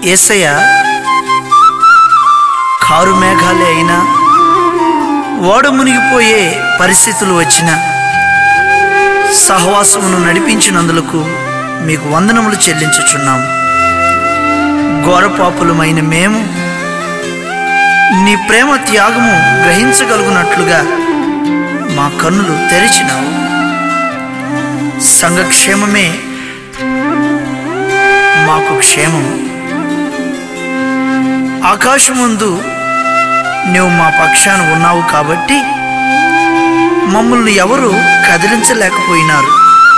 యేసయ్య car మేఘాలే అయినా, ఓడ మునిగిపోయే పరిస్థితులు వచ్చినా సహవాసమును నడిపించినందులకు మీకు వందనములు చెల్లించుచున్నాము. ఘోరపాపులమైన మేము నీ ప్రేమ త్యాగము గ్రహించగలుగునట్లుగా మా కన్నులు తెరిచినావు. సంఘక్షేమమే మాకు క్షేమము. ఆకాశమందు నువ్వు మా పక్షాన ఉన్నావు కాబట్టి మమ్మల్ని ఎవరు కదిలించలేకపోయినారు.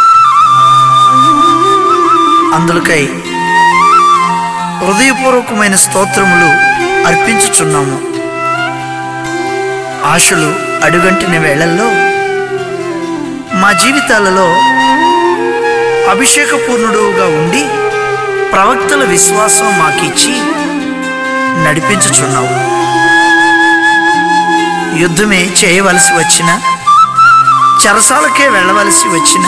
అందులకై హృదయపూర్వకమైన స్తోత్రములు అర్పించుచున్నాము. ఆశలు అడుగంటిన వేళల్లో మా జీవితాలలో అభిషేకపూర్ణుడుగా ఉండి ప్రవక్తల విశ్వాసం మాకిచ్చి నడిపించుచున్నావు. యుద్ధమే చేయవలసి వచ్చిన, చెరసాలకే వెళ్ళవలసి వచ్చిన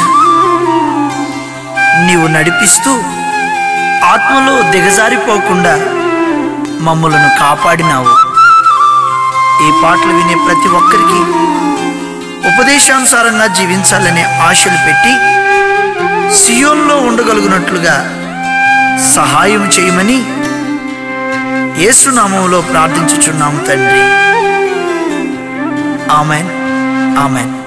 నీవు నడిపిస్తూ ఆత్మలో దిగజారిపోకుండా మమ్మలను కాపాడినావు. ఈ పాటలు వినే ప్రతి ఒక్కరికి ఉపదేశానుసారంగా జీవించాలనే ఆశలు పెట్టి సియోన్లో ఉండగలుగునట్లుగా సహాయం చేయమని యేసు నామములో ప్రార్థించుచున్నాము తండ్రి. Amen, amen.